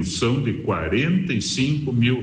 redução de R$45 mil.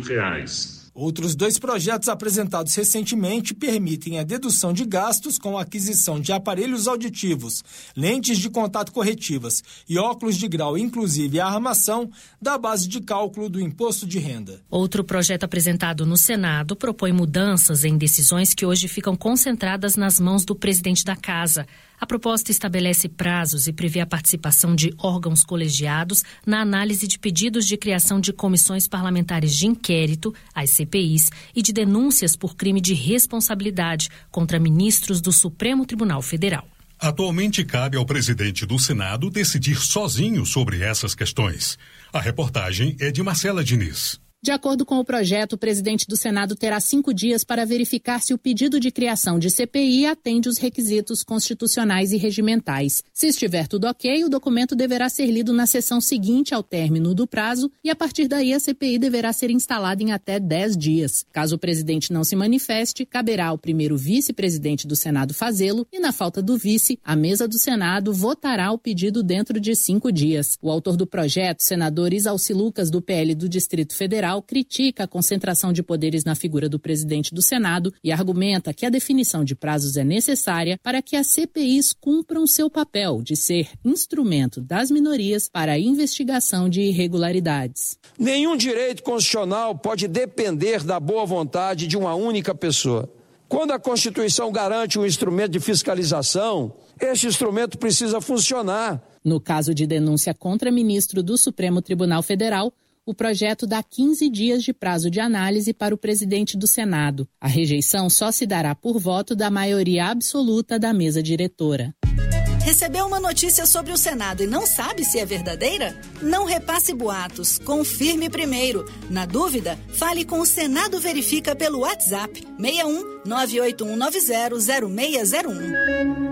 Outros 2 projetos apresentados recentemente permitem a dedução de gastos com a aquisição de aparelhos auditivos, lentes de contato corretivas e óculos de grau, inclusive a armação, da base de cálculo do imposto de renda. Outro projeto apresentado no Senado propõe mudanças em decisões que hoje ficam concentradas nas mãos do presidente da Casa. A proposta estabelece prazos e prevê a participação de órgãos colegiados na análise de pedidos de criação de comissões parlamentares de inquérito, as CPIs, e de denúncias por crime de responsabilidade contra ministros do Supremo Tribunal Federal. Atualmente cabe ao presidente do Senado decidir sozinho sobre essas questões. A reportagem é de Marcela Diniz. De acordo com o projeto, o presidente do Senado terá 5 dias para verificar se o pedido de criação de CPI atende os requisitos constitucionais e regimentais. Se estiver tudo ok, o documento deverá ser lido na sessão seguinte ao término do prazo e, a partir daí, a CPI deverá ser instalada em até 10 dias. Caso o presidente não se manifeste, caberá ao primeiro vice-presidente do Senado fazê-lo e, na falta do vice, a mesa do Senado votará o pedido dentro de 5 dias. O autor do projeto, senador Isalci Lucas, do PL do Distrito Federal, critica a concentração de poderes na figura do presidente do Senado e argumenta que a definição de prazos é necessária para que as CPIs cumpram seu papel de ser instrumento das minorias para a investigação de irregularidades. Nenhum direito constitucional pode depender da boa vontade de uma única pessoa. Quando a Constituição garante um instrumento de fiscalização, este instrumento precisa funcionar. No caso de denúncia contra ministro do Supremo Tribunal Federal, o projeto dá 15 dias de prazo de análise para o presidente do Senado. A rejeição só se dará por voto da maioria absoluta da mesa diretora. Recebeu uma notícia sobre o Senado e não sabe se é verdadeira? Não repasse boatos, confirme primeiro. Na dúvida, fale com o Senado Verifica pelo WhatsApp 61 98190 0601.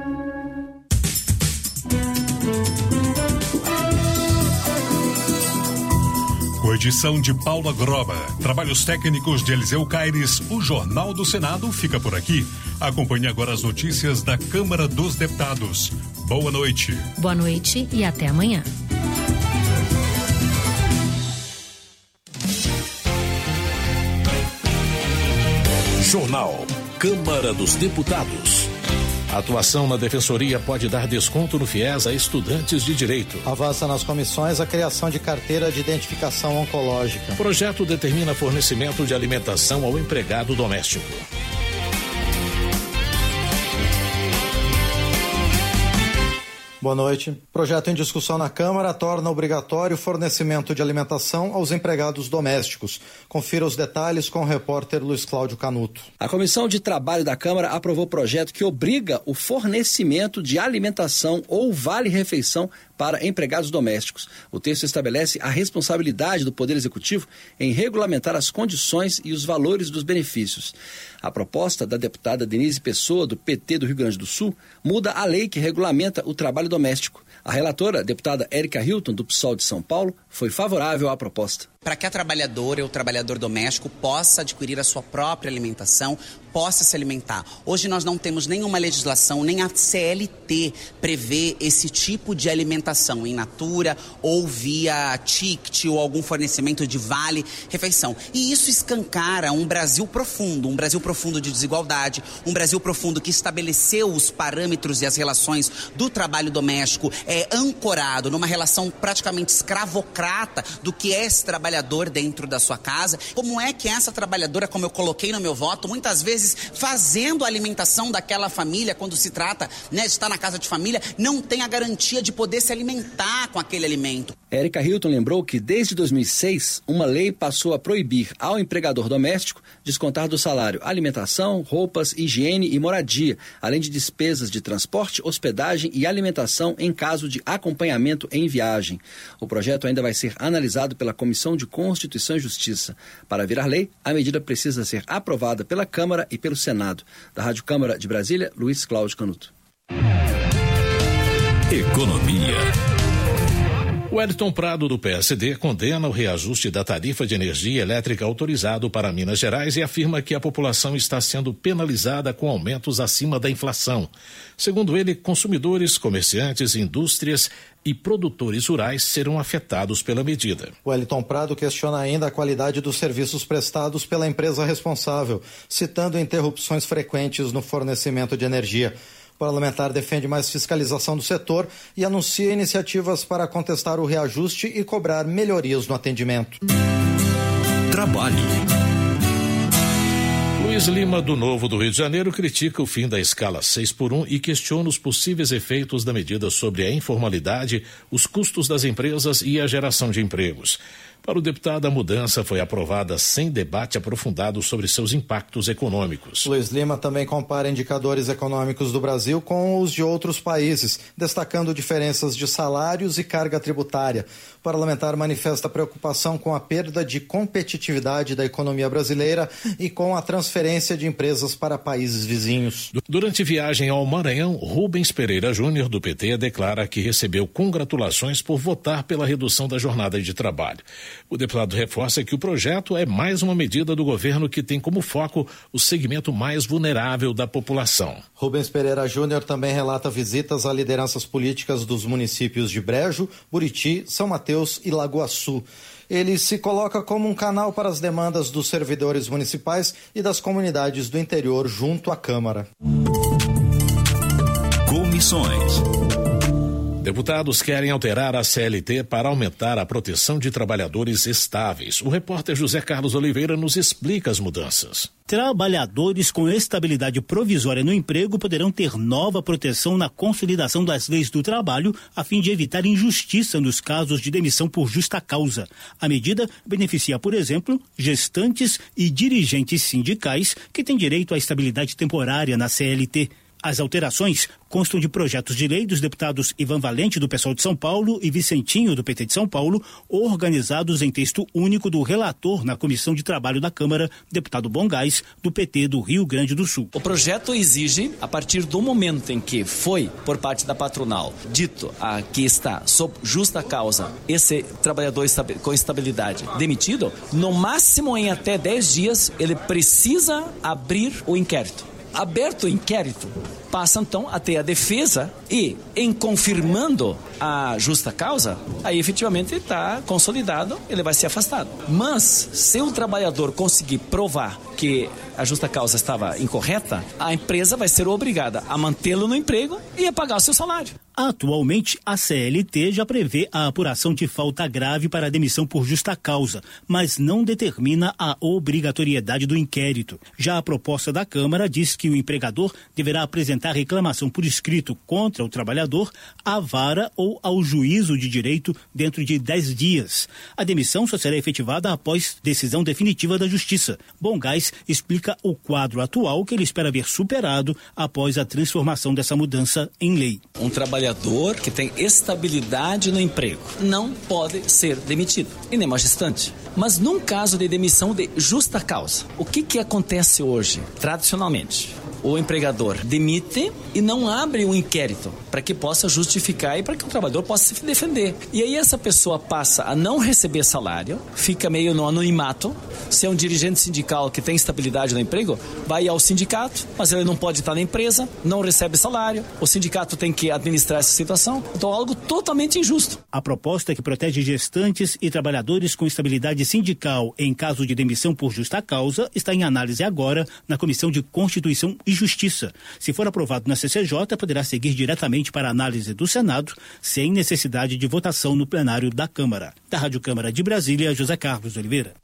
Com edição de Paula Groba, trabalhos técnicos de Eliseu Caires, o Jornal do Senado fica por aqui. Acompanhe agora as notícias da Câmara dos Deputados. Boa noite. Boa noite e até amanhã. Jornal Câmara dos Deputados. A atuação na Defensoria pode dar desconto no FIES a estudantes de direito. Avança nas comissões a criação de carteira de identificação oncológica. O projeto determina fornecimento de alimentação ao empregado doméstico. Boa noite. Projeto em discussão na Câmara torna obrigatório o fornecimento de alimentação aos empregados domésticos. Confira os detalhes com o repórter Luiz Cláudio Canuto. A Comissão de Trabalho da Câmara aprovou projeto que obriga o fornecimento de alimentação ou vale-refeição para empregados domésticos. O texto estabelece a responsabilidade do Poder Executivo em regulamentar as condições e os valores dos benefícios. A proposta da deputada Denise Pessoa, do PT do Rio Grande do Sul, muda a lei que regulamenta o trabalho doméstico. A relatora, a deputada Érica Hilton, do PSOL de São Paulo, foi favorável à proposta. Para que a trabalhadora ou o trabalhador doméstico possa adquirir a sua própria alimentação, possa se alimentar. Hoje nós não temos nenhuma legislação, nem a CLT prevê esse tipo de alimentação in natura ou via ticket ou algum fornecimento de vale-refeição. E isso escancara um Brasil profundo de desigualdade, um Brasil profundo que estabeleceu os parâmetros e as relações do trabalho doméstico ancorado numa relação praticamente escravocrata do que é esse trabalhador dentro da sua casa. Como é que essa trabalhadora, como eu coloquei no meu voto, muitas vezes fazendo a alimentação daquela família, quando se trata de estar na casa de família, não tem a garantia de poder se alimentar com aquele alimento. Érica Hilton lembrou que desde 2006, uma lei passou a proibir ao empregador doméstico descontar do salário alimentação, roupas, higiene e moradia, além de despesas de transporte, hospedagem e alimentação em caso de acompanhamento em viagem. O projeto ainda vai ser analisado pela Comissão de Constituição e Justiça. Para virar lei, a medida precisa ser aprovada pela Câmara e pelo Senado. Da Rádio Câmara de Brasília, Luiz Cláudio Canuto. Economia. Wellington Prado, do PSD, condena o reajuste da tarifa de energia elétrica autorizado para Minas Gerais e afirma que a população está sendo penalizada com aumentos acima da inflação. Segundo ele, consumidores, comerciantes e indústrias e produtores rurais serão afetados pela medida. Wellington Prado questiona ainda a qualidade dos serviços prestados pela empresa responsável, citando interrupções frequentes no fornecimento de energia. O parlamentar defende mais fiscalização do setor e anuncia iniciativas para contestar o reajuste e cobrar melhorias no atendimento. Trabalho. Luiz Lima, do Novo do Rio de Janeiro, critica o fim da escala 6x1 e questiona os possíveis efeitos da medida sobre a informalidade, os custos das empresas e a geração de empregos. Para o deputado, a mudança foi aprovada sem debate aprofundado sobre seus impactos econômicos. Luiz Lima também compara indicadores econômicos do Brasil com os de outros países, destacando diferenças de salários e carga tributária. O parlamentar manifesta preocupação com a perda de competitividade da economia brasileira e com a transferência de empresas para países vizinhos. Durante viagem ao Maranhão, Rubens Pereira Júnior, do PT, declara que recebeu congratulações por votar pela redução da jornada de trabalho. O deputado reforça que o projeto é mais uma medida do governo que tem como foco o segmento mais vulnerável da população. Rubens Pereira Júnior também relata visitas a lideranças políticas dos municípios de Brejo, Buriti, São Mateus e Lagoa Sul. Ele se coloca como um canal para as demandas dos servidores municipais e das comunidades do interior junto à Câmara. Comissões. Deputados querem alterar a CLT para aumentar a proteção de trabalhadores estáveis. O repórter José Carlos Oliveira nos explica as mudanças. Trabalhadores com estabilidade provisória no emprego poderão ter nova proteção na consolidação das leis do trabalho, a fim de evitar injustiça nos casos de demissão por justa causa. A medida beneficia, por exemplo, gestantes e dirigentes sindicais que têm direito à estabilidade temporária na CLT. As alterações constam de projetos de lei dos deputados Ivan Valente, do PSOL de São Paulo, e Vicentinho, do PT de São Paulo, organizados em texto único do relator na Comissão de Trabalho da Câmara, deputado Bongás, do PT do Rio Grande do Sul. O projeto exige, a partir do momento em que foi, por parte da patronal, dito que está sob justa causa esse trabalhador com estabilidade demitido, no máximo em até 10 dias, ele precisa abrir o inquérito. Aberto o inquérito, passa então a ter a defesa e, em confirmando a justa causa, aí efetivamente está consolidado, ele vai ser afastado. Mas, se o trabalhador conseguir provar que a justa causa estava incorreta, a empresa vai ser obrigada a mantê-lo no emprego e a pagar o seu salário. Atualmente, a CLT já prevê a apuração de falta grave para a demissão por justa causa, mas não determina a obrigatoriedade do inquérito. Já a proposta da Câmara diz que o empregador deverá apresentar reclamação por escrito contra o trabalhador à vara ou ao juízo de direito dentro de 10 dias. A demissão só será efetivada após decisão definitiva da Justiça. Bongás explica o quadro atual que ele espera ver superado após a transformação dessa mudança em lei. Um trabalhador que tem estabilidade no emprego não pode ser demitido, e nem mais gestante. Mas num caso de demissão de justa causa, o que acontece hoje, tradicionalmente? O empregador demite e não abre um inquérito para que possa justificar e para que o trabalhador possa se defender. E aí essa pessoa passa a não receber salário, fica meio no anonimato. Se é um dirigente sindical que tem estabilidade no emprego, vai ao sindicato, mas ele não pode estar na empresa, não recebe salário, o sindicato tem que administrar essa situação. Então, algo totalmente injusto. A proposta que protege gestantes e trabalhadores com estabilidade sindical em caso de demissão por justa causa está em análise agora na Comissão de Constituição e Justiça. Se for aprovado na CCJ, poderá seguir diretamente para a análise do Senado, sem necessidade de votação no plenário da Câmara. Da Rádio Câmara de Brasília, José Carlos Oliveira.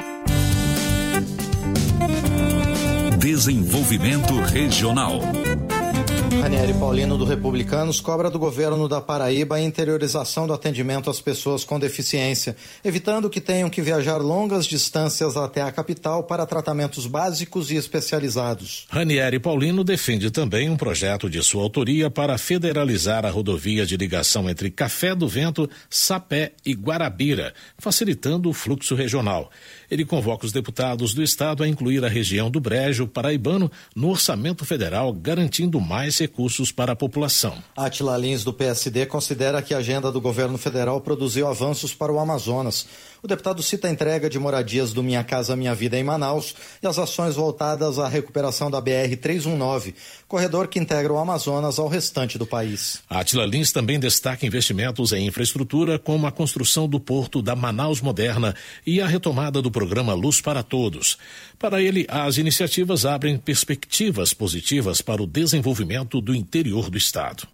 Desenvolvimento Regional. Ranieri Paulino, do Republicanos, cobra do governo da Paraíba a interiorização do atendimento às pessoas com deficiência, evitando que tenham que viajar longas distâncias até a capital para tratamentos básicos e especializados. Ranieri Paulino defende também um projeto de sua autoria para federalizar a rodovia de ligação entre Café do Vento, Sapé e Guarabira, facilitando o fluxo regional. Ele convoca os deputados do estado a incluir a região do Brejo paraibano no orçamento federal, garantindo mais recursos para a população. Átila Lins, do PSD, considera que a agenda do governo federal produziu avanços para o Amazonas. O deputado cita a entrega de moradias do Minha Casa Minha Vida em Manaus e as ações voltadas à recuperação da BR-319, corredor que integra o Amazonas ao restante do país. Átila Lins também destaca investimentos em infraestrutura, como a construção do porto da Manaus Moderna e a retomada do programa Luz para Todos. Para ele, as iniciativas abrem perspectivas positivas para o desenvolvimento do interior do estado.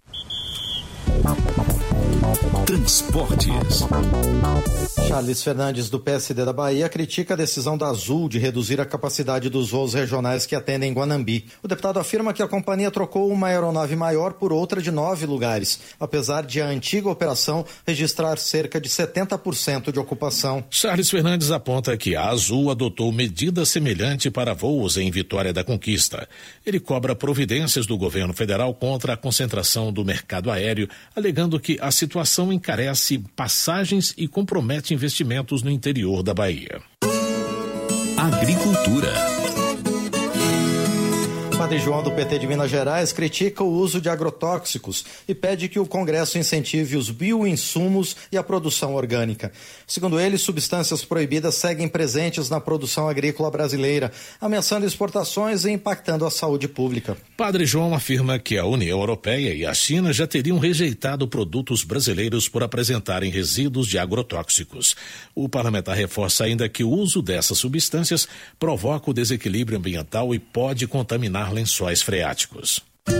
Transportes. Charles Fernandes, do PSD da Bahia, critica a decisão da Azul de reduzir a capacidade dos voos regionais que atendem Guanambi. O deputado afirma que a companhia trocou uma aeronave maior por outra de 9 lugares, apesar de a antiga operação registrar cerca de 70% de ocupação. Charles Fernandes aponta que a Azul adotou medida semelhante para voos em Vitória da Conquista. Ele cobra providências do governo federal contra a concentração do mercado aéreo, alegando que a situação encarece passagens e compromete investimentos no interior da Bahia. Agricultura. Padre João, do PT de Minas Gerais, critica o uso de agrotóxicos e pede que o Congresso incentive os bioinsumos e a produção orgânica. Segundo ele, substâncias proibidas seguem presentes na produção agrícola brasileira, ameaçando exportações e impactando a saúde pública. Padre João afirma que a União Europeia e a China já teriam rejeitado produtos brasileiros por apresentarem resíduos de agrotóxicos. O parlamentar reforça ainda que o uso dessas substâncias provoca o desequilíbrio ambiental e pode contaminar lençóis freáticos.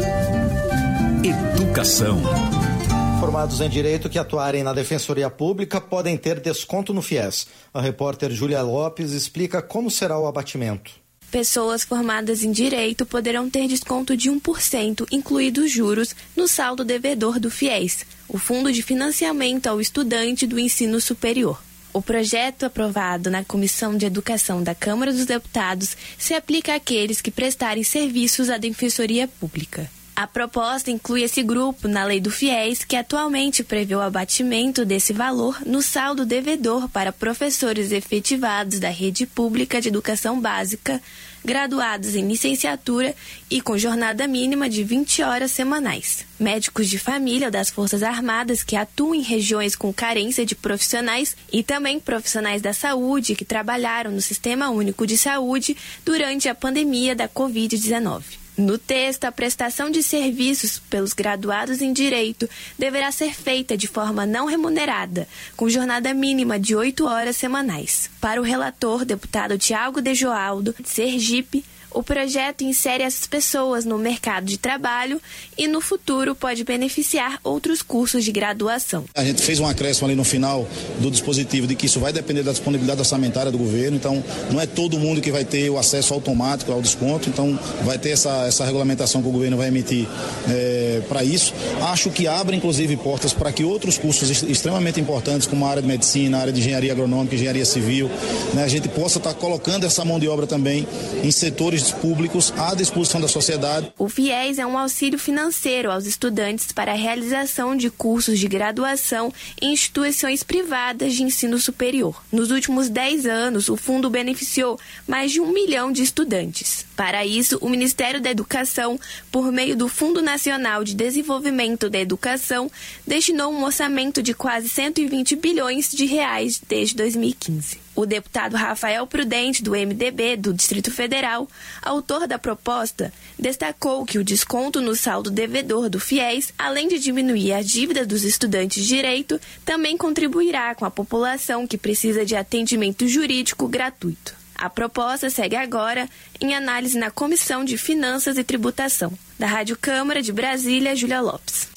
Educação. Formados em direito que atuarem na Defensoria Pública podem ter desconto no FIES. A repórter Júlia Lopes explica como será o abatimento. Pessoas formadas em direito poderão ter desconto de 1%, incluídos juros, no saldo devedor do FIES, o Fundo de Financiamento ao Estudante do Ensino Superior. O projeto aprovado na Comissão de Educação da Câmara dos Deputados se aplica àqueles que prestarem serviços à Defensoria Pública. A proposta inclui esse grupo na lei do FIES, que atualmente prevê o abatimento desse valor no saldo devedor para professores efetivados da rede pública de educação básica, graduados em licenciatura e com jornada mínima de 20 horas semanais. Médicos de família ou das Forças Armadas que atuam em regiões com carência de profissionais e também profissionais da saúde que trabalharam no Sistema Único de Saúde durante a pandemia da Covid-19. No texto, a prestação de serviços pelos graduados em Direito deverá ser feita de forma não remunerada, com jornada mínima de 8 horas semanais. Para o relator, deputado Tiago de Joaldo, de Sergipe, o projeto insere essas pessoas no mercado de trabalho e, no futuro, pode beneficiar outros cursos de graduação. A gente fez um acréscimo ali no final do dispositivo de que isso vai depender da disponibilidade orçamentária do governo, então não é todo mundo que vai ter o acesso automático ao desconto, então vai ter essa regulamentação que o governo vai emitir para isso. Acho que abre, inclusive, portas para que outros cursos extremamente importantes, como a área de medicina, a área de engenharia agronômica, engenharia civil, a gente possa estar colocando essa mão de obra também em setores públicos à disposição da sociedade. O FIES é um auxílio financeiro aos estudantes para a realização de cursos de graduação em instituições privadas de ensino superior. Nos últimos 10 anos, o fundo beneficiou mais de 1 milhão de estudantes. Para isso, o Ministério da Educação, por meio do Fundo Nacional de Desenvolvimento da Educação, destinou um orçamento de quase 120 bilhões de reais desde 2015. O deputado Rafael Prudente, do MDB do Distrito Federal, autor da proposta, destacou que o desconto no saldo devedor do FIES, além de diminuir a dívida dos estudantes de direito, também contribuirá com a população que precisa de atendimento jurídico gratuito. A proposta segue agora em análise na Comissão de Finanças e Tributação. Da Rádio Câmara de Brasília, Júlia Lopes.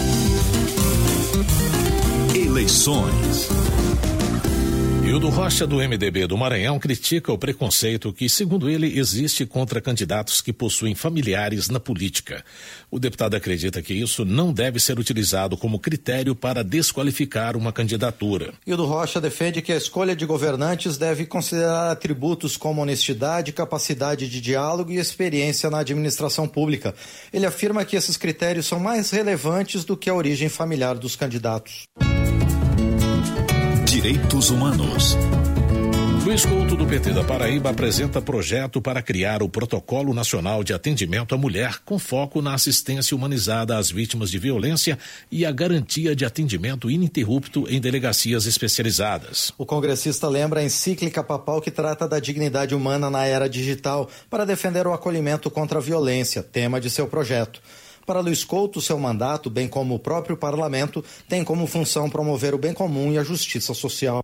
Eleições. Hildo Rocha, do MDB do Maranhão, critica o preconceito que, segundo ele, existe contra candidatos que possuem familiares na política. O deputado acredita que isso não deve ser utilizado como critério para desqualificar uma candidatura. Hildo Rocha defende que a escolha de governantes deve considerar atributos como honestidade, capacidade de diálogo e experiência na administração pública. Ele afirma que esses critérios são mais relevantes do que a origem familiar dos candidatos. Direitos Humanos. Luiz Couto, do PT da Paraíba, apresenta projeto para criar o Protocolo Nacional de Atendimento à Mulher, com foco na assistência humanizada às vítimas de violência e a garantia de atendimento ininterrupto em delegacias especializadas. O congressista lembra a encíclica papal que trata da dignidade humana na era digital para defender o acolhimento contra a violência, tema de seu projeto. Para Luiz Couto, seu mandato, bem como o próprio parlamento, tem como função promover o bem comum e a justiça social.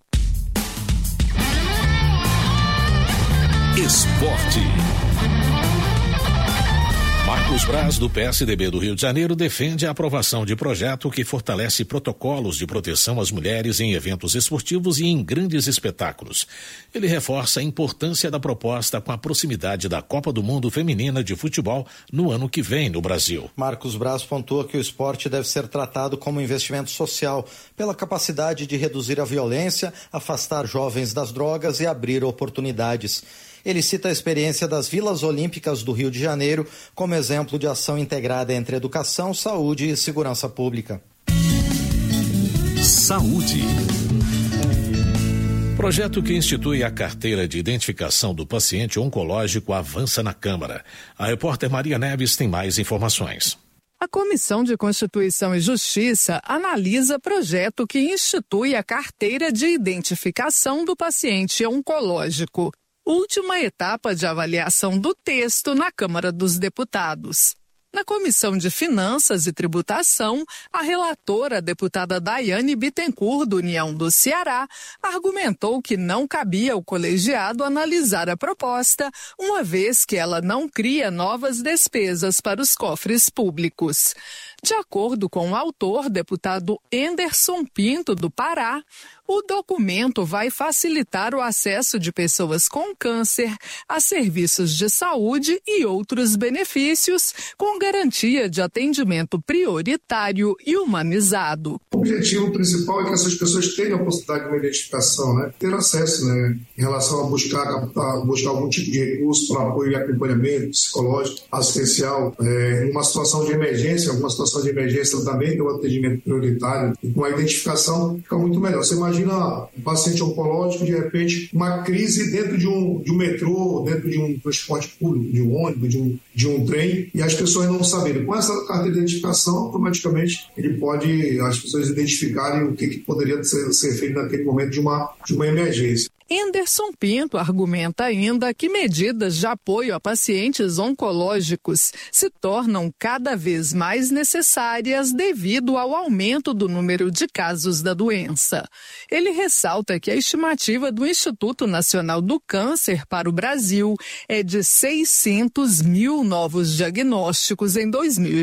Esporte. Marcos Braz, do PSDB do Rio de Janeiro, defende a aprovação de projeto que fortalece protocolos de proteção às mulheres em eventos esportivos e em grandes espetáculos. Ele reforça a importância da proposta com a proximidade da Copa do Mundo Feminina de Futebol no ano que vem no Brasil. Marcos Braz pontua que o esporte deve ser tratado como investimento social, pela capacidade de reduzir a violência, afastar jovens das drogas e abrir oportunidades. Ele cita a experiência das Vilas Olímpicas do Rio de Janeiro como exemplo de ação integrada entre educação, saúde e segurança pública. Saúde. Projeto que institui a carteira de identificação do paciente oncológico avança na Câmara. A repórter Maria Neves tem mais informações. A Comissão de Constituição e Justiça analisa projeto que institui a carteira de identificação do paciente oncológico. Última etapa de avaliação do texto na Câmara dos Deputados. Na Comissão de Finanças e Tributação, a relatora, a deputada Daiane Bittencourt, do União do Ceará, argumentou que não cabia ao colegiado analisar a proposta, uma vez que ela não cria novas despesas para os cofres públicos. De acordo com o autor, deputado Enderson Pinto, do Pará, o documento vai facilitar o acesso de pessoas com câncer a serviços de saúde e outros benefícios, com garantia de atendimento prioritário e humanizado. O objetivo principal é que essas pessoas tenham a possibilidade de uma identificação, ter acesso, em relação a buscar algum tipo de recurso para apoio e acompanhamento psicológico, assistencial, em uma situação de emergência, alguma situação de emergência também tem um atendimento prioritário e com a identificação fica muito melhor. Você imagina um paciente oncológico, de repente, uma crise dentro de um metrô, dentro de um transporte público, de um ônibus, de um trem, e as pessoas não saberem. Com essa carta de identificação, automaticamente, as pessoas identificarem o que poderia ser feito naquele momento de uma emergência. Enderson Pinto argumenta ainda que medidas de apoio a pacientes oncológicos se tornam cada vez mais necessárias devido ao aumento do número de casos da doença. Ele ressalta que a estimativa do Instituto Nacional do Câncer para o Brasil é de 600 mil novos diagnósticos em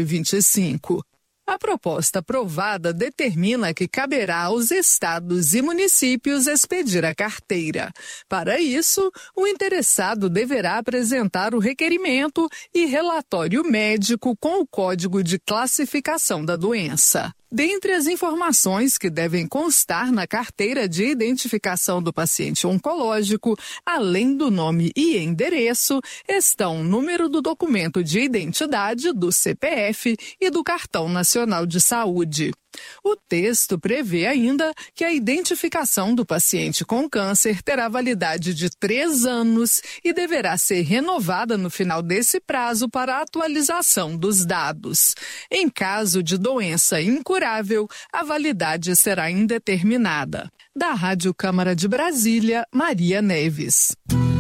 2025. A proposta aprovada determina que caberá aos estados e municípios expedir a carteira. Para isso, o interessado deverá apresentar o requerimento e relatório médico com o código de classificação da doença. Dentre as informações que devem constar na carteira de identificação do paciente oncológico, além do nome e endereço, estão o número do documento de identidade, do CPF e do Cartão Nacional de Saúde. O texto prevê ainda que a identificação do paciente com câncer terá validade de 3 anos e deverá ser renovada no final desse prazo para a atualização dos dados. Em caso de doença incurável, a validade será indeterminada. Da Rádio Câmara de Brasília, Maria Neves.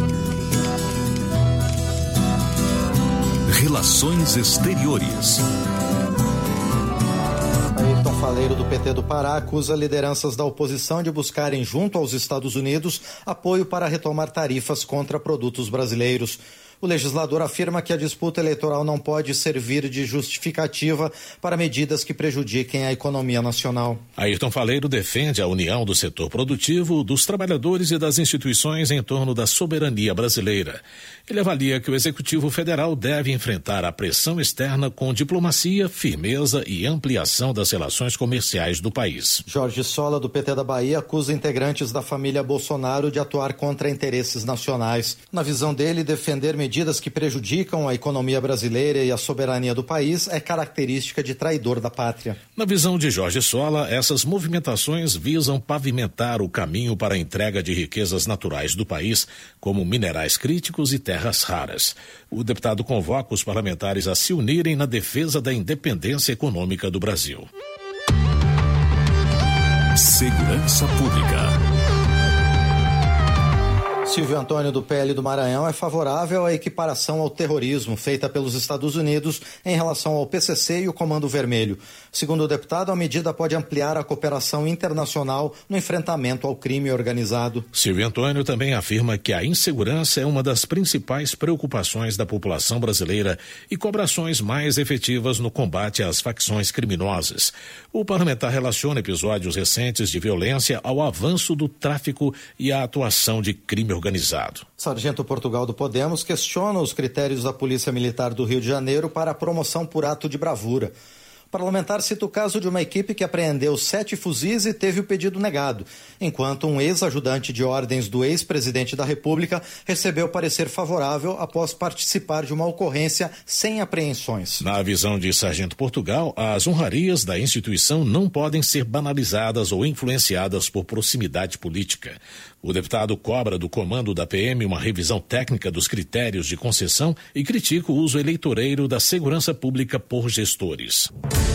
Relações Exteriores. Ayrton Faleiro, do PT do Pará, acusa lideranças da oposição de buscarem, junto aos Estados Unidos, apoio para retomar tarifas contra produtos brasileiros. O legislador afirma que a disputa eleitoral não pode servir de justificativa para medidas que prejudiquem a economia nacional. Ayrton Faleiro defende a união do setor produtivo, dos trabalhadores e das instituições em torno da soberania brasileira. Ele avalia que o Executivo Federal deve enfrentar a pressão externa com diplomacia, firmeza e ampliação das relações comerciais do país. Jorge Sola, do PT da Bahia, acusa integrantes da família Bolsonaro de atuar contra interesses nacionais. Na visão dele, defender medidas medidas que prejudicam a economia brasileira e a soberania do país é característica de traidor da pátria. Na visão de Jorge Sola, essas movimentações visam pavimentar o caminho para a entrega de riquezas naturais do país, como minerais críticos e terras raras. O deputado convoca os parlamentares a se unirem na defesa da independência econômica do Brasil. Segurança Pública. Silvio Antônio do PL do Maranhão é favorável à equiparação ao terrorismo feita pelos Estados Unidos em relação ao PCC e o Comando Vermelho. Segundo o deputado, a medida pode ampliar a cooperação internacional no enfrentamento ao crime organizado. Silvio Antônio também afirma que a insegurança é uma das principais preocupações da população brasileira e cobra ações mais efetivas no combate às facções criminosas. O parlamentar relaciona episódios recentes de violência ao avanço do tráfico e à atuação de crime organizado. Sargento Portugal do Podemos questiona os critérios da Polícia Militar do Rio de Janeiro para a promoção por ato de bravura. O parlamentar cita o caso de uma equipe que apreendeu 7 fuzis e teve o pedido negado, enquanto um ex-ajudante de ordens do ex-presidente da República recebeu parecer favorável após participar de uma ocorrência sem apreensões. Na visão de Sargento Portugal, as honrarias da instituição não podem ser banalizadas ou influenciadas por proximidade política. O deputado cobra do comando da PM uma revisão técnica dos critérios de concessão e critica o uso eleitoreiro da segurança pública por gestores.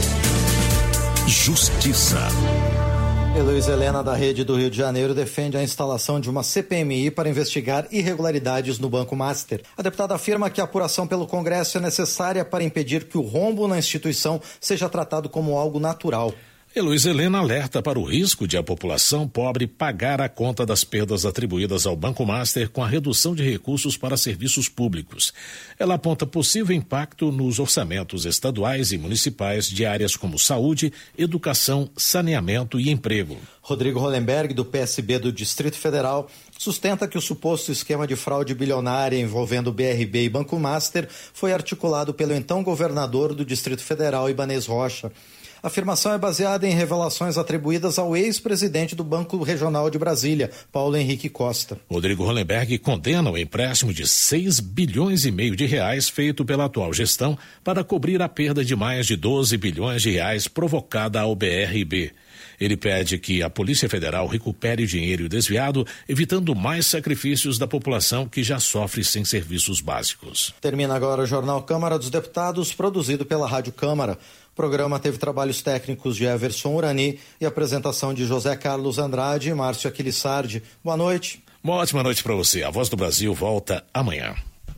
Justiça. Heloísa Helena, da Rede do Rio de Janeiro, defende a instalação de uma CPMI para investigar irregularidades no Banco Master. A deputada afirma que a apuração pelo Congresso é necessária para impedir que o rombo na instituição seja tratado como algo natural. Heloísa Helena alerta para o risco de a população pobre pagar a conta das perdas atribuídas ao Banco Master com a redução de recursos para serviços públicos. Ela aponta possível impacto nos orçamentos estaduais e municipais de áreas como saúde, educação, saneamento e emprego. Rodrigo Hollenberg, do PSB do Distrito Federal, sustenta que o suposto esquema de fraude bilionária envolvendo BRB e Banco Master foi articulado pelo então governador do Distrito Federal, Ibanez Rocha. A afirmação é baseada em revelações atribuídas ao ex-presidente do Banco Regional de Brasília, Paulo Henrique Costa. Rodrigo Hollenberg condena o empréstimo de 6,5 bilhões de reais feito pela atual gestão para cobrir a perda de mais de 12 bilhões de reais provocada ao BRB. Ele pede que a Polícia Federal recupere o dinheiro desviado, evitando mais sacrifícios da população que já sofre sem serviços básicos. Termina agora o Jornal Câmara dos Deputados, produzido pela Rádio Câmara. O programa teve trabalhos técnicos de Everson Urani e apresentação de José Carlos Andrade e Márcio Aquilissardi. Boa noite. Uma ótima noite para você. A Voz do Brasil volta amanhã.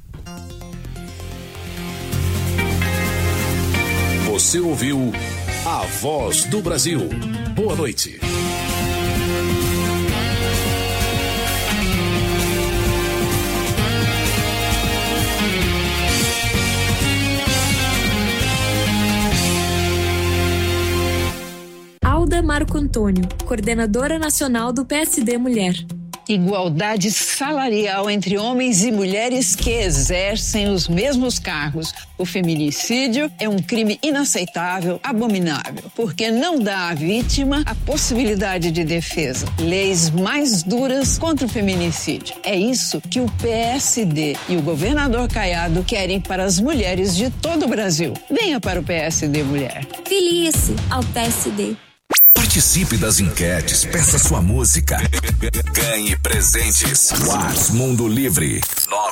Você ouviu A Voz do Brasil. Boa noite. Alda Marco Antônio, coordenadora nacional do PSD Mulher. Igualdade salarial entre homens e mulheres que exercem os mesmos cargos. O feminicídio é um crime inaceitável, abominável, porque não dá à vítima a possibilidade de defesa. Leis mais duras contra o feminicídio. É isso que o PSD e o governador Caiado querem para as mulheres de todo o Brasil. Venha para o PSD Mulher. Filie-se ao PSD. Participe das enquetes, peça sua música, ganhe presentes. Whats Mundo Livre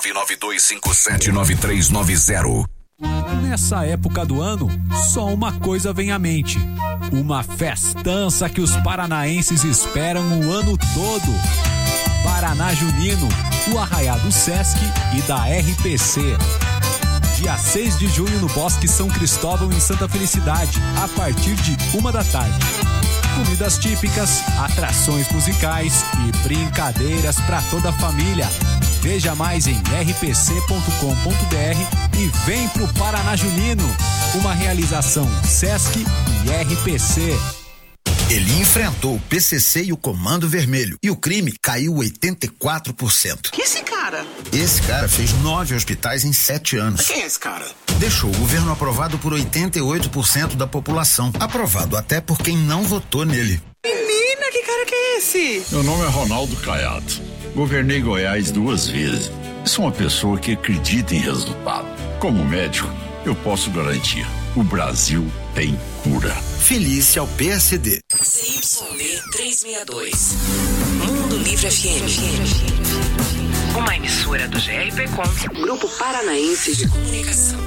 992579390. Nessa época do ano, só uma coisa vem à mente: uma festança que os paranaenses esperam o ano todo. Paraná Junino, o arraiá do Sesc e da RPC. Dia 6 de junho no Bosque São Cristóvão, em Santa Felicidade, a partir de 1h. Comidas típicas, atrações musicais e brincadeiras para toda a família. Veja mais em rpc.com.br e vem pro Paraná Junino. Uma realização Sesc e RPC. Ele enfrentou o PCC e o Comando Vermelho e o crime caiu 84%. Que esse cara? Esse cara fez 9 hospitais em 7 anos. Quem é esse cara? Deixou o governo aprovado por 88% da população. Aprovado até por quem não votou nele. Menina, que cara que é esse? Meu nome é Ronaldo Caiado. Governei Goiás 2 vezes. sou uma pessoa que acredita em resultado. Como médico, eu posso garantir: o Brasil tem cura. Felice ao PSD. CYD 362. Mundo Livre FM. Uma emissora do GRPcom, Grupo Paranaense de Comunicação.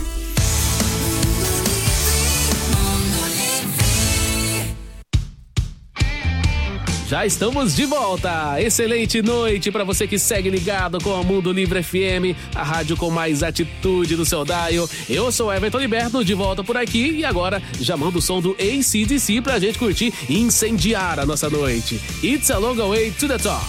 Já estamos de volta. Excelente noite para você que segue ligado com a Mundo Livre FM, a rádio com mais atitude do seu dial. Eu sou Everton Liberto, de volta por aqui, e agora já manda o som do AC/DC pra gente curtir e incendiar a nossa noite. It's a long way to the top.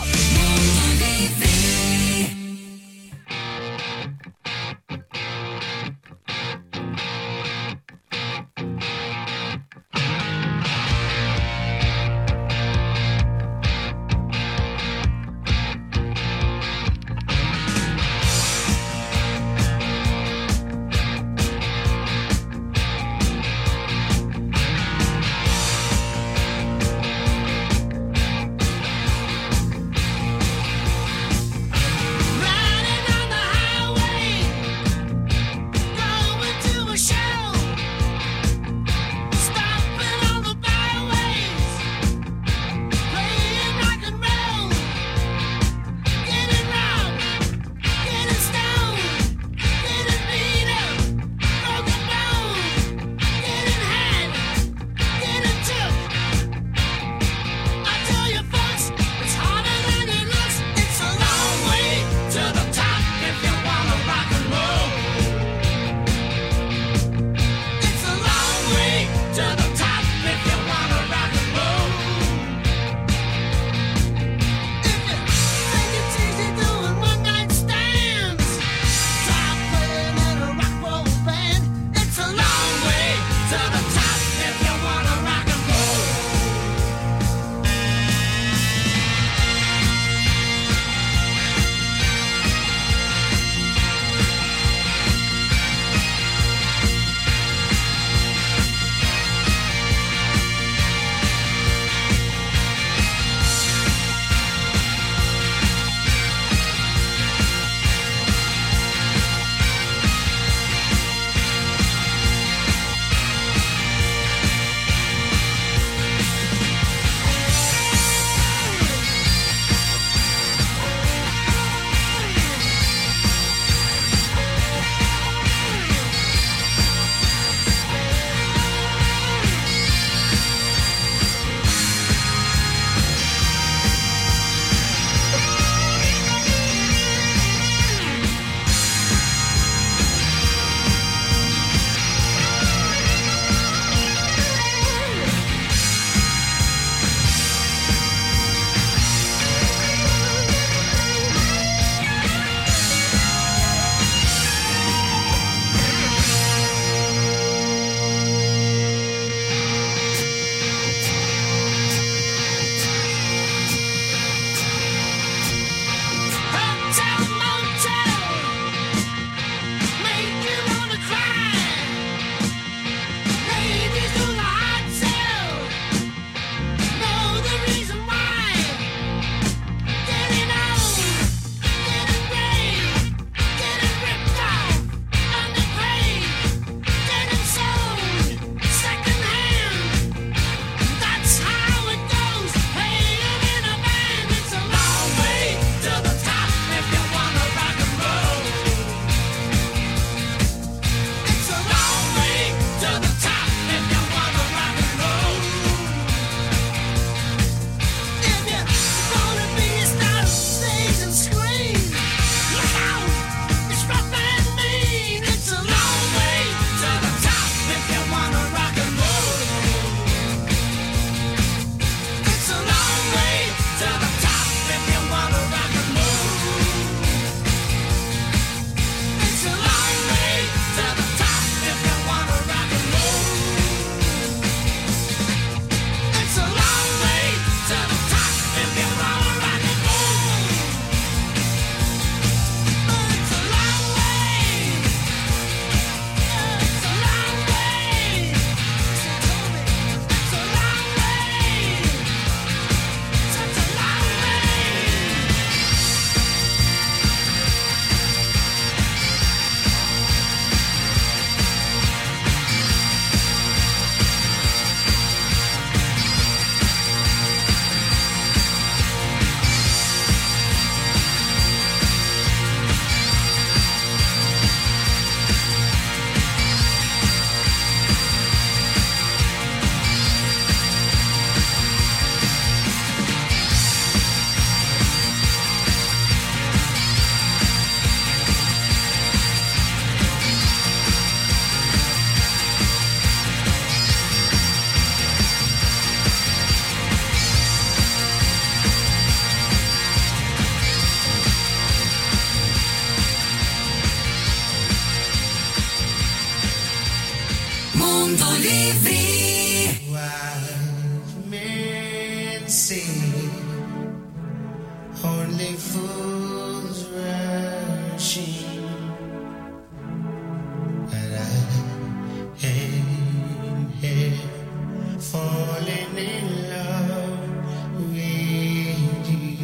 Mundo Livre. Only fools rushing, but I am here falling in love with you.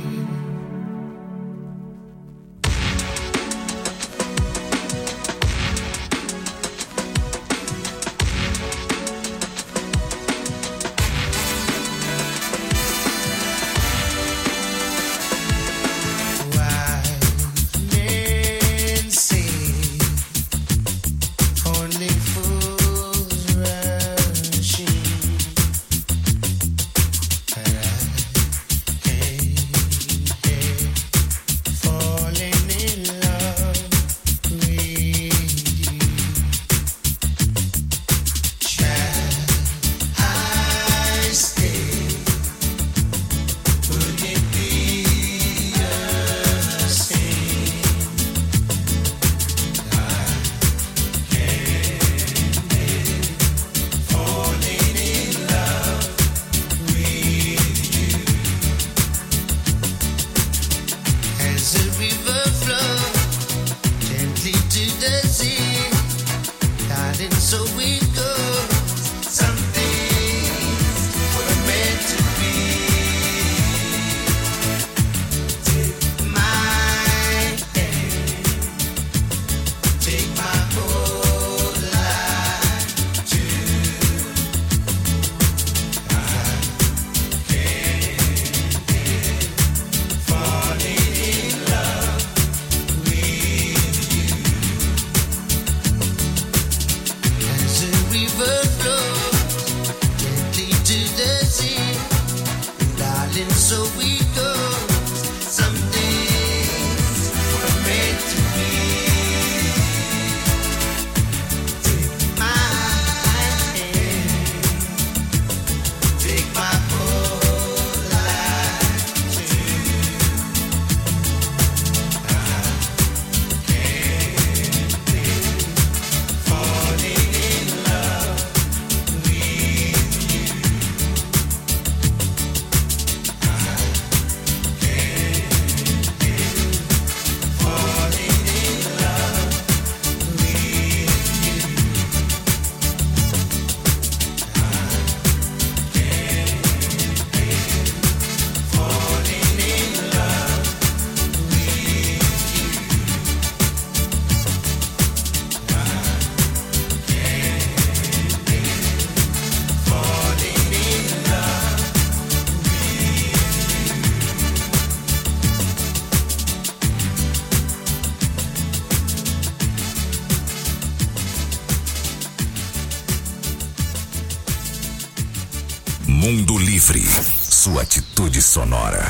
Mundo Livre, sua atitude sonora.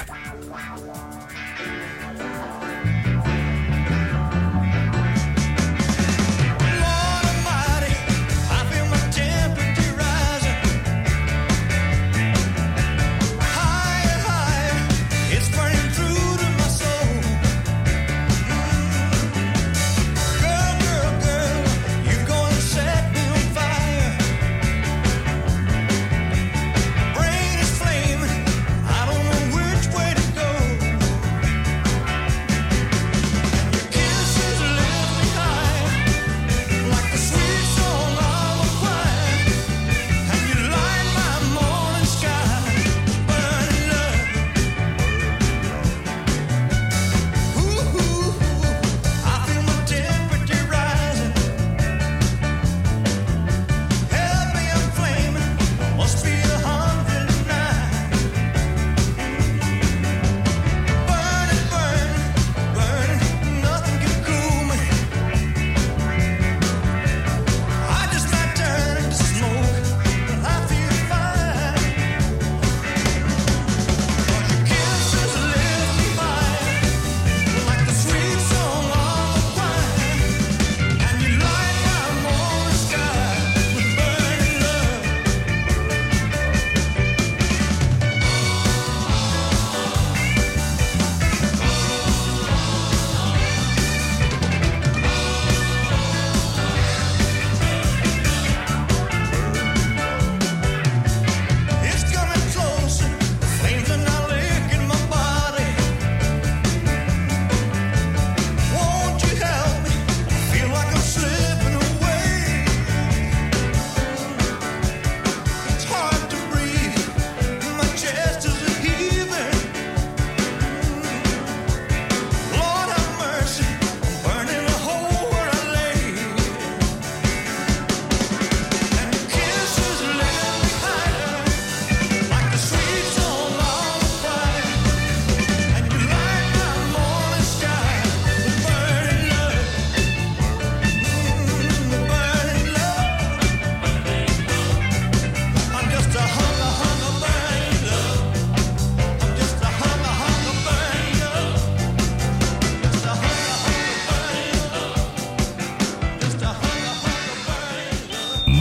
Brain is flame. I don't know which way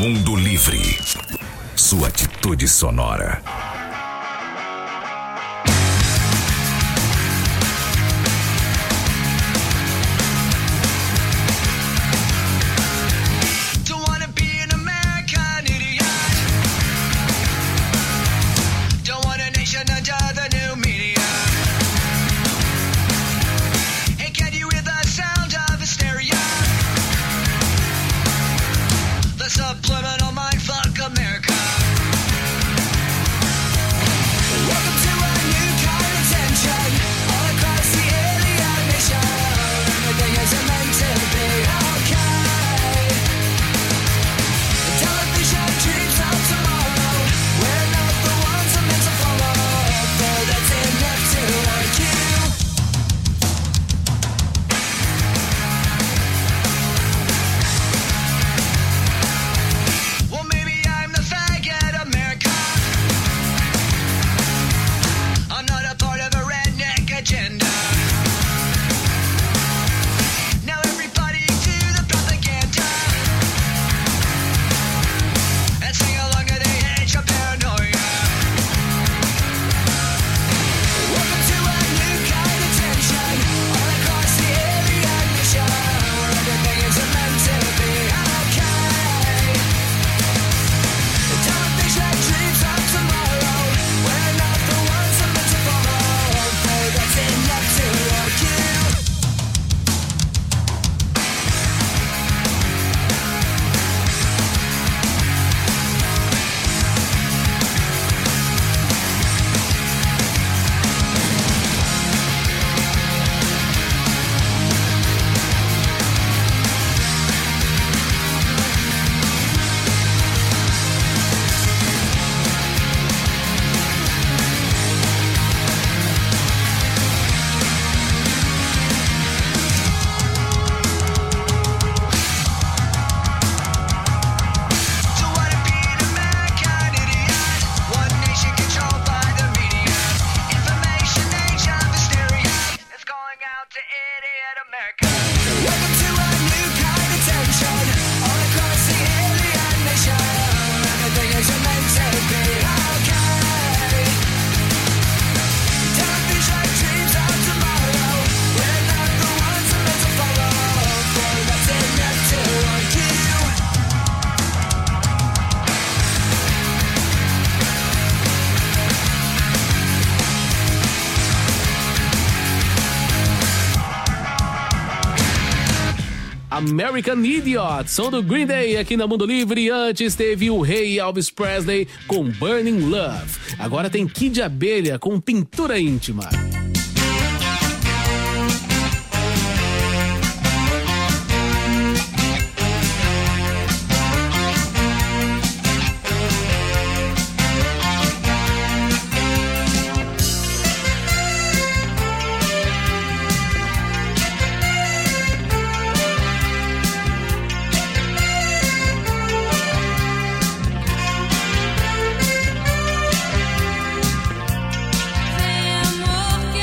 Mundo Livre. Sua atitude sonora. Subliminal mindfuck America. American Idiot, som do Green Day aqui na Mundo Livre. Antes teve o rei Elvis Presley com Burning Love. Agora tem Kid Abelha com Pintura Íntima. Amor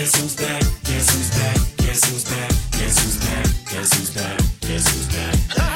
Guess who's back? Guess who's back? Guess who's back? Guess who's back? Guess who's back? Guess who's back?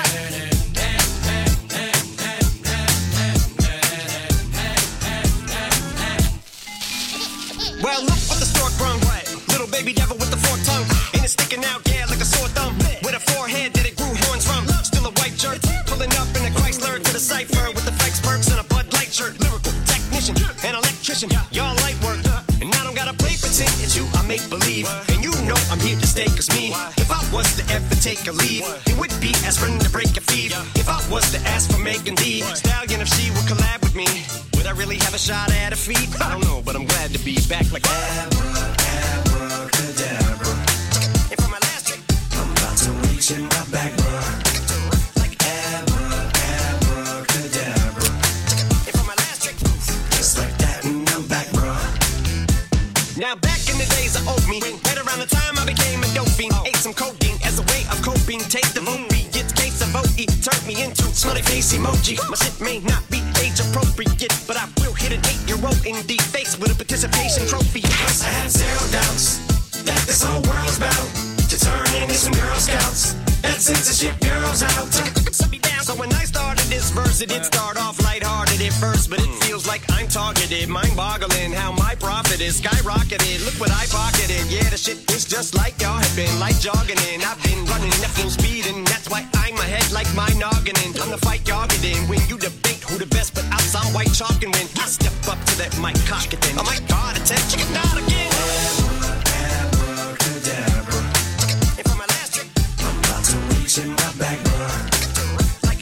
Well, look what the stork brung. Little baby devil with the forked tongue. And it's sticking out, yeah, like a sore thumb. With a forehead that it grew horns from. Still a white shirt. Pulling up in a Chrysler to the cipher with the fake perks and a Bud Light shirt. Lyrical technician, an electrician. Y'all light work. And I don't gotta play pretend. It's you, I make believe. And you know I'm here to stay, cause me, if I was to ever take a leave, it would be aspirin to break a fever. If I was to ask for Megan Thee Stallion, if she would collab with me, would I really have a shot at a feat? I don't know, but I'm glad to be back like abracadabra. And for my last trick, I'm about to reach in my back, bruh. Like abracadabra. And for my last trick, just like that, and I'm back, bruh. Now back in the days of old me, right around the time I became a dope fiend, ate some codeine as a way of coping. Take the movie, it's case of OE, turned me into smiley face emoji. My shit may not be age appropriate, but I will hit an 8-year-old in the face with a participation trophy. Plus I have zero doubts that this whole world's bound to turn into some Girl Scouts. That censorship girls out. So when I started this verse, it did start off lighthearted at first, but it feels like I'm targeted. Mind-boggling how my profit is skyrocketed. Look what I pocketed. Yeah, the shit is just like y'all have been, like jogging in. I've been running up full speed, and that's why I'm ahead like my noggin. I'm the fight y'all get in. When you debate who the best, but outside white chalk, and when I step up to that mic, cock it then. Oh my God, attempt chicken out again. Abracadabra. And for my last trick, I'm about to reach in my back, bruh. Like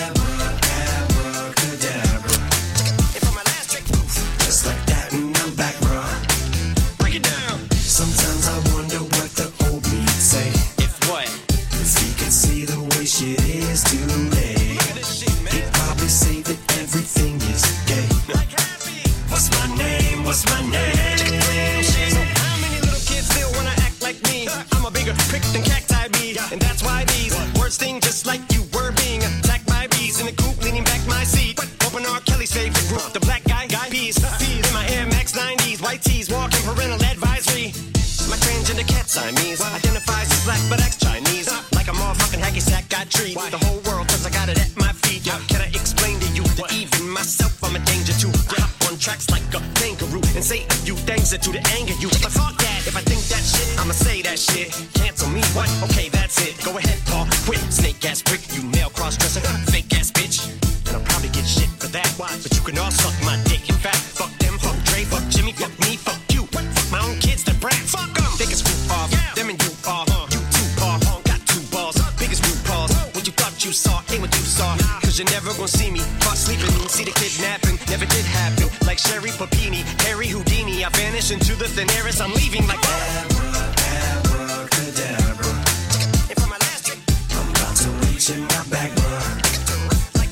abracadabra. And for my last trick, just like that, and I'm back, bruh. Break it down. Sometimes I wonder what the old me'd say. If what? If he could see the way shit is today. He'd probably say that everything is gay. What's my name? What's my name? So how many little kids still wanna act like me? I'm a bigger prick than cacti bee, and that's why these words sting just like you were being attacked by bees in the coop, leaning back my seat. Open R. Kelly's favorite group, the black guy peas. Feed in my Air Max 90s, white tees, walking parental advisory. My transgender cat Siamese identifies as black but acts Chinese. Like a motherfucking hacky sack got treat the whole world cause I got it at my feet. Can I explain to you that even myself I'm a danger to? I hop on tracks like a kangaroo and say a few things that to the anger you. But fuck that, if I think that shit, I'ma say that shit. Cancel me, what? Okay, that's it. Go ahead, Paul, quit. Snake ass prick, you male cross-dresser, fake ass bitch. And I'll probably get shit for that. But you can all suck my dick. In fact, fuck them, fuck Dre, fuck Jimmy, fuck me, fuck you. Fuck my own kids, that brat. Fuck them. They can screw off. Them and you are. You two paw, got two balls. Biggest root paws. What you thought you saw ain't what you saw. Cause you're never gonna see me caught sleeping. See the kidnapping, never did happen. Like Sherry Papini, Harry Houdini. I vanish into the thin air as I'm leaving like abracadabra. And for my last trick, I'm about to reach in my back, bruh. Like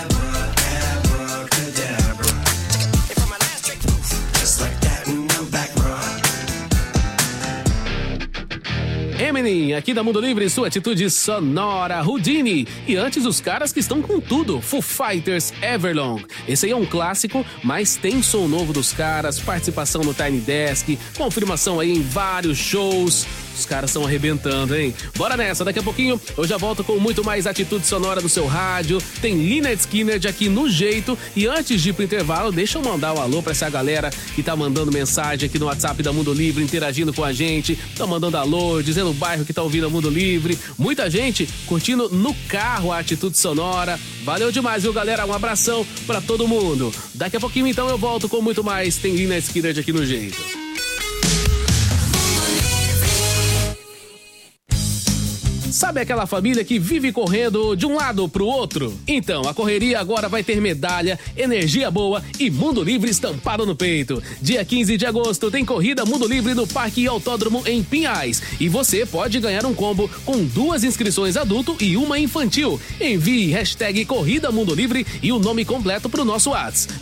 abracadabra. And for my last trick, just like that, and I'm back, bruh. Eminem, aqui da Mundo Livre, sua atitude sonora, Houdini. E antes os caras que estão com tudo, Foo Fighters, Everlong. Esse aí é um clássico, mas tem som novo dos caras, participação no Tiny Desk, confirmação aí em vários shows. Os caras estão arrebentando, hein? Bora nessa, daqui a pouquinho eu já volto com muito mais atitude sonora no seu rádio. Tem Lynyrd Skynyrd aqui no jeito. E antes de ir pro intervalo, deixa eu mandar um alô pra essa galera que tá mandando mensagem aqui no WhatsApp da Mundo Livre, interagindo com a gente. Tá mandando alô, dizendo o bairro que tá ouvindo a Mundo Livre. Muita gente curtindo no carro a atitude sonora. Valeu demais, viu, galera? Um abração pra todo mundo. Daqui a pouquinho, então, eu volto com muito mais. Tem Lynyrd Skynyrd aqui no jeito. Sabe aquela família que vive correndo de um lado pro outro? Então, a correria agora vai ter medalha, energia boa e Mundo Livre estampado no peito. Dia 15 de agosto tem corrida Mundo Livre no Parque Autódromo em Pinhais. E você pode ganhar um combo com 2 inscrições adulto e 1 infantil. Envie hashtag Corrida Mundo Livre e o nome completo pro nosso WhatsApp.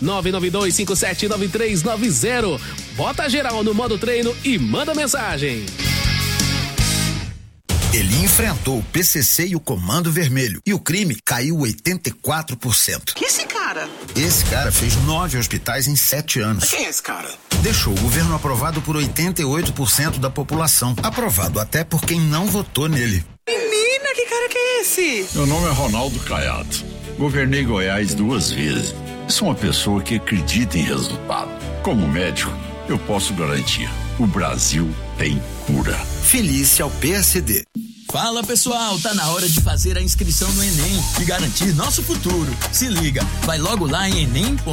992579390. Bota geral no modo treino e manda mensagem. Ele enfrentou o PCC e o Comando Vermelho e o crime caiu 84%. Que esse cara? Esse cara fez 9 hospitais em 7 anos. Quem é esse cara? Deixou o governo aprovado por 88% da população. Aprovado até por quem não votou nele. Menina, que cara que é esse? Meu nome é Ronaldo Caiado. Governei Goiás 2 vezes. Sou uma pessoa que acredita em resultado. Como médico, eu posso garantir: o Brasil tem cura. Felice ao PSD. Fala pessoal, tá na hora de fazer a inscrição no Enem e garantir nosso futuro. Se liga, vai logo lá em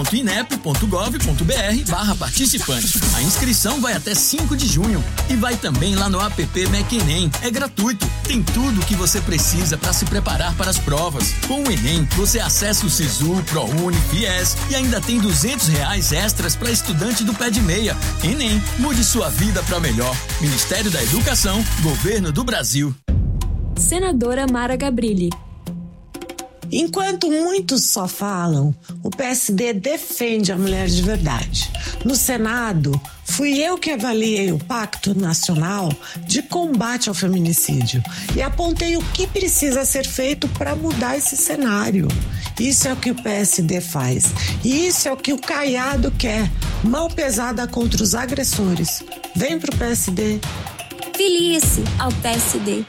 enem.inep.gov.br/participante. A inscrição vai até 5 de junho e vai também lá no app MEC Enem. É gratuito, tem tudo o que você precisa para se preparar para as provas. Com o Enem, você acessa o Sisu, ProUni, FIES e ainda tem R$200 extras para estudante do pé de meia. Enem, mude sua vida para melhor. Ministério da Educação, Governo do Brasil. Senadora Mara Gabrilli. Enquanto muitos só falam, o PSD defende a mulher de verdade. No Senado, fui eu que avaliei o Pacto Nacional de Combate ao Feminicídio e apontei o que precisa ser feito para mudar esse cenário. Isso é o que o PSD faz. E isso é o que o Caiado quer. Mão pesada contra os agressores. Vem pro PSD. Filie-se ao PSD.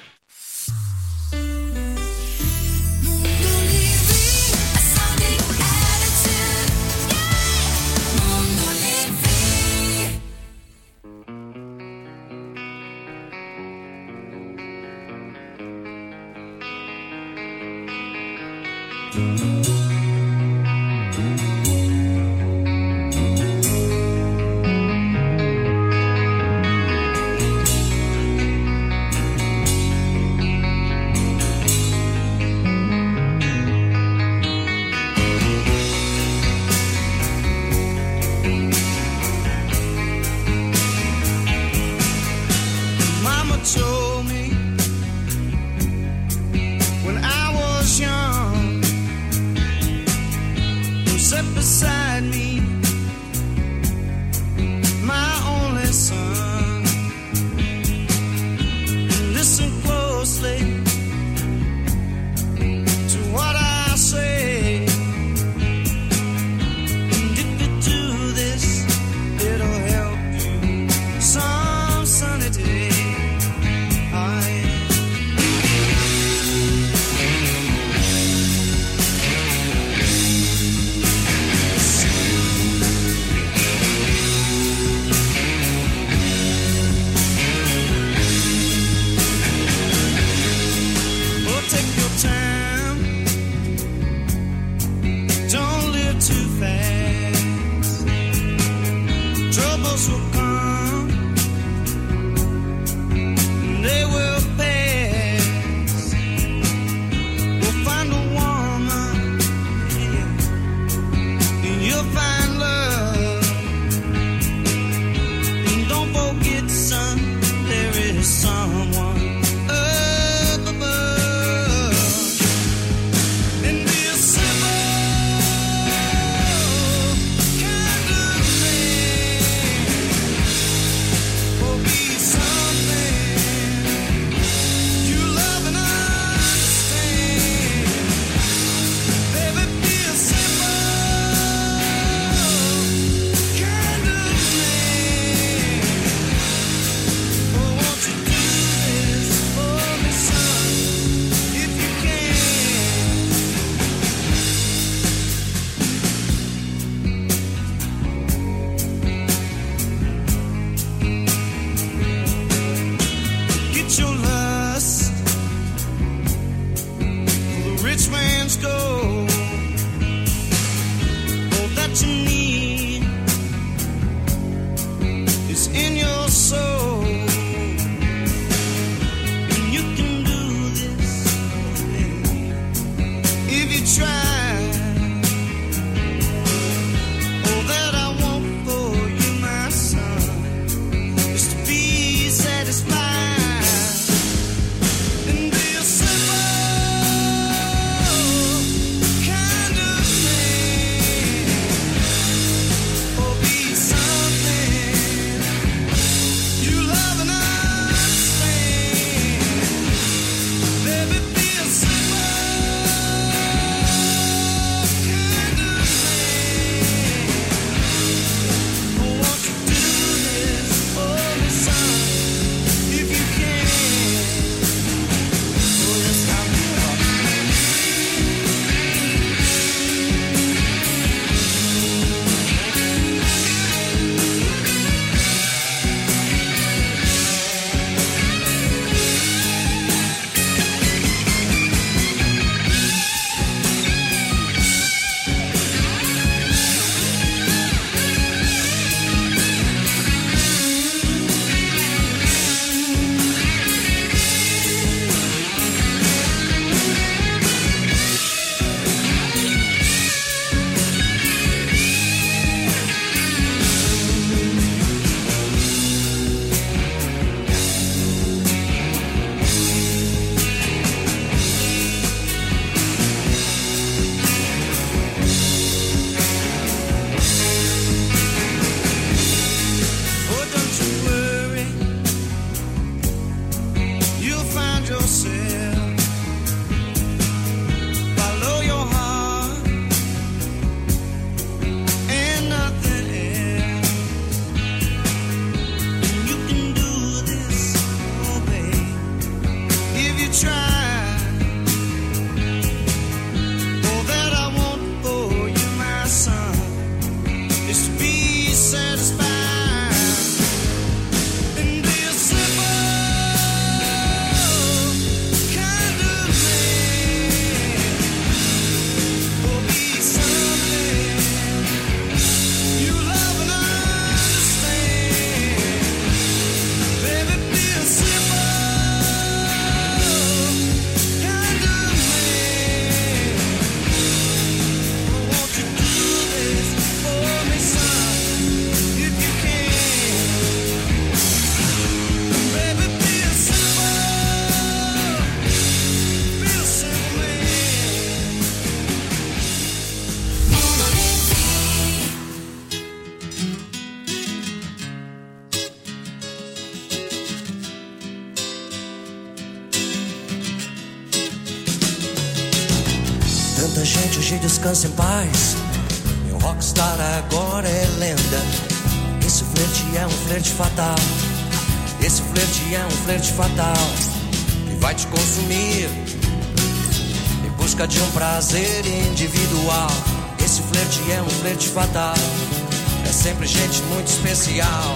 hoje descansa em paz. Meu rockstar agora é lenda. Esse flerte é um flerte fatal. Esse flerte é um flerte fatal que vai te consumir em busca de um prazer individual. Esse flerte é um flerte fatal. É sempre gente muito especial.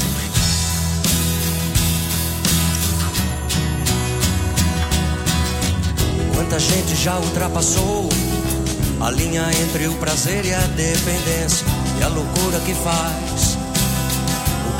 Quanta gente já ultrapassou a linha entre o prazer e a dependência, e a loucura que faz